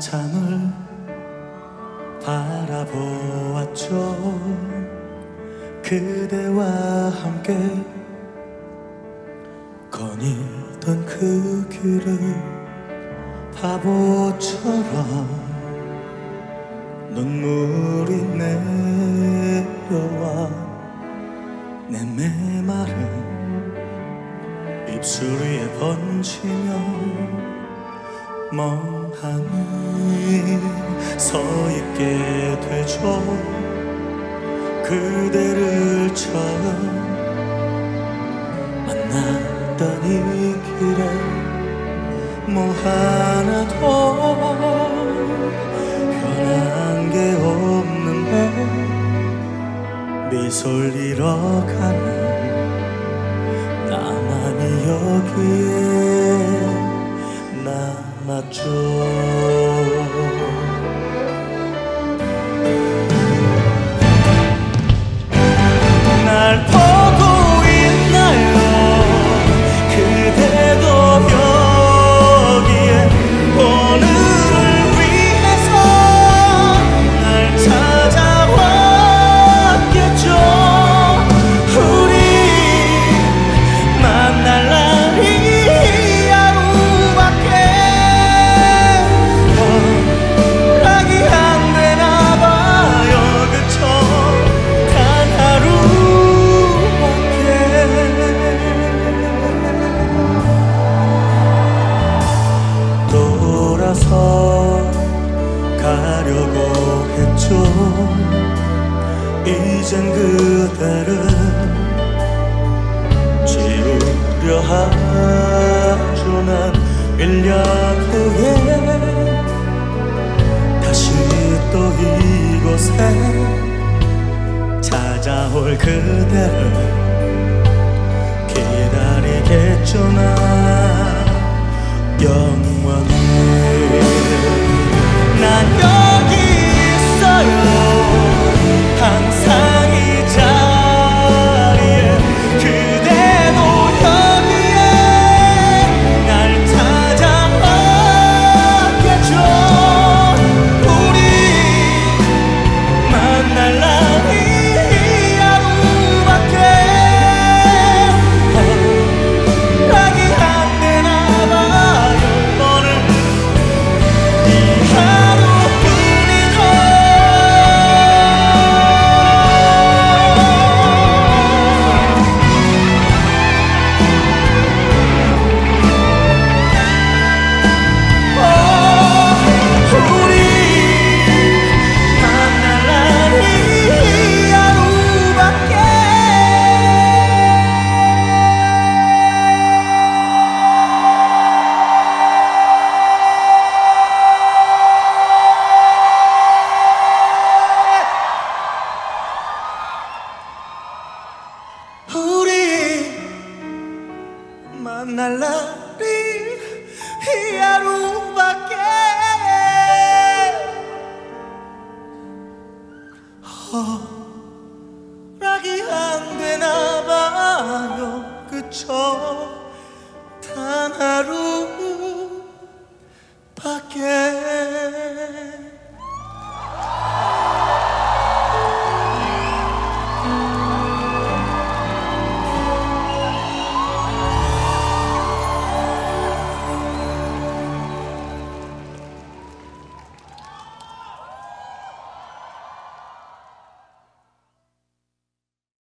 한참을 바라보았죠. 그대와 함께 거닐던 그 길을 바보처럼 눈물이 내려와 내 메마른 입술 위에 번지며 멍하니 서있게 되죠. 그대를 처음 만났던 이 길에 뭐 하나도 변한 게 없는데 미소를 잃어가는 나만이 여기에 남았죠. 날 보고 있나요? 그대도 여기에 오늘을 위해서 날 찾아왔겠죠. 우리 만날 날이 하루밖에 허락이 안 되나 봐요. 그쵸? 단 하루밖에. 돌아서 가려고 했죠. 이젠 그대를 지우려 하죠. 난 1년 후에 다시 또 이곳에 찾아올 그대를 기다리겠죠. 나 영원히 난 여기 있어요. 항상 이 자리에 그대도 여기에 날 찾아왔겠죠. 우리 만날 날이 하루밖에 허락이 안 되나 봐요. 오늘 이 하루뿐이죠. 우리 만날 날이 하루밖에. 우리 만날 날이 이 하루밖에 허락이 안 되나 봐요. 그쵸? 단 하루